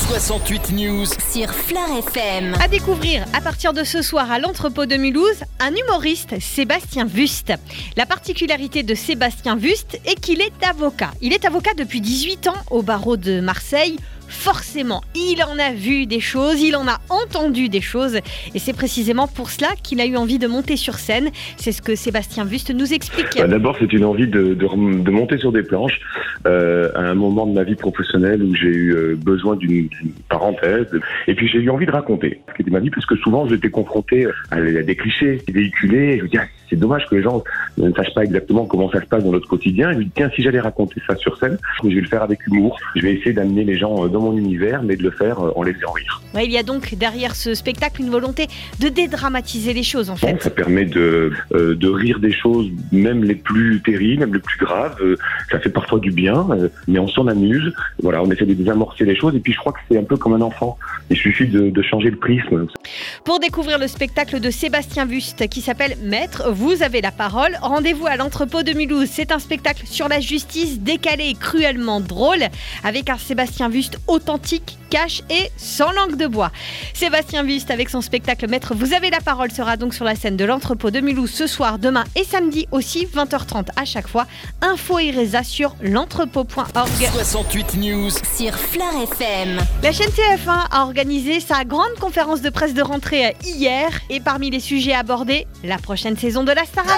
68 News sur Fleur FM. À découvrir à partir de ce soir à l'entrepôt de Mulhouse, un humoriste, Sébastien Wüst. La particularité de Sébastien Wüst est qu'il est avocat. Il est avocat depuis 18 ans au barreau de Marseille. Forcément, il en a vu des choses, il en a entendu des choses et c'est précisément pour cela qu'il a eu envie de monter sur scène. C'est ce que Sébastien Wüst nous explique. D'abord, c'est une envie de monter sur des planches à un moment de ma vie professionnelle où j'ai eu besoin d'une parenthèse et puis j'ai eu envie de raconter ce qui était ma vie parce que souvent j'étais confronté à des clichés véhiculés et je me dis c'est dommage que les gens ne sachent pas exactement comment ça se passe dans notre quotidien. Et je me dis tiens, si j'allais raconter ça sur scène, je vais le faire avec humour, je vais essayer d'amener les gens dans mon univers, mais de le faire en les faisant rire. Ouais, il y a donc derrière ce spectacle une volonté de dédramatiser les choses en fait. Donc, ça permet de rire des choses, même les plus terribles, même les plus graves. Ça fait parfois du bien, mais on s'en amuse. Voilà, on essaie de désamorcer les choses et puis je crois que c'est un peu comme un enfant. Il suffit de changer le prisme. Pour découvrir le spectacle de Sébastien Wüst qui s'appelle Maître, vous avez la parole. Rendez-vous à l'entrepôt de Mulhouse. C'est un spectacle sur la justice décalé et cruellement drôle avec un Sébastien Wüst authentique, cash et sans langue de bois. Sébastien Wüst avec son spectacle Maître, vous avez la parole sera donc sur la scène de l'entrepôt de Mulhouse ce soir, demain et samedi aussi, 20h30 à chaque fois. Info et résa sur l'entrepôt.org. 68 News Sur Fleur FM. La chaîne TF1 a organisé sa grande conférence de presse de rentrée hier et parmi les sujets abordés, la prochaine saison de la Starac.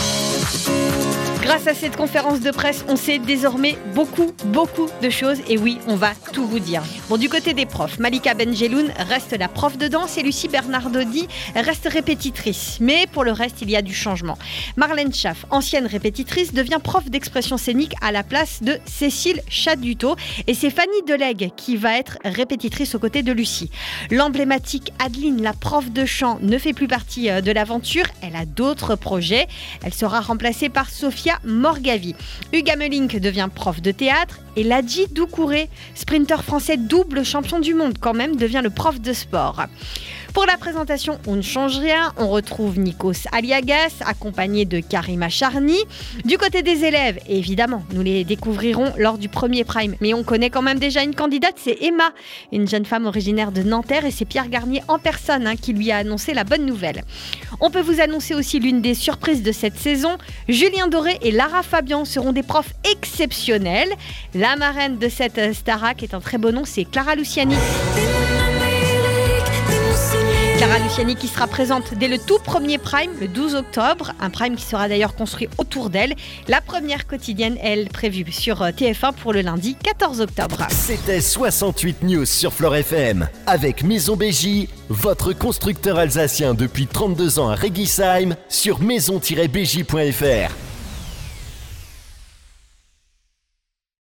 Grâce à cette conférence de presse, on sait désormais beaucoup de choses. Et oui, on va tout vous dire. Bon, du côté des profs, Malika Benjeloun reste la prof de danse et Lucie Bernardoni reste répétitrice. Mais pour le reste, il y a du changement. Marlène Schaff, ancienne répétitrice, devient prof d'expression scénique à la place de Cécile Chaduto. Et c'est Fanny Delegue qui va être répétitrice aux côtés de Lucie. L'emblématique Adeline, la prof de chant, ne fait plus partie de l'aventure. Elle a d'autres projets. Elle sera remplacée par Sophia Morgavi. Hugues Hamelink devient prof de théâtre et Ladji Doucouré, sprinter français double champion du monde quand même, devient le prof de sport. Pour la présentation, on ne change rien. On retrouve Nikos Aliagas, accompagné de Karima Charny. Du côté des élèves, évidemment, nous les découvrirons lors du premier prime. Mais on connaît quand même déjà une candidate, c'est Emma, une jeune femme originaire de Nanterre. Et c'est Pierre Garnier en personne qui lui a annoncé la bonne nouvelle. On peut vous annoncer aussi l'une des surprises de cette saison. Julien Doré et Lara Fabian seront des profs exceptionnels. La marraine de cette Starac est un très beau nom, c'est Clara Luciani. Clara Luciani qui sera présente dès le tout premier prime, le 12 octobre. Un prime qui sera d'ailleurs construit autour d'elle. La première quotidienne, elle, prévue sur TF1 pour le lundi 14 octobre. C'était 68 News sur Fleur FM avec Maison Bégie, votre constructeur alsacien depuis 32 ans à Réguisheim sur maison-bégie.fr.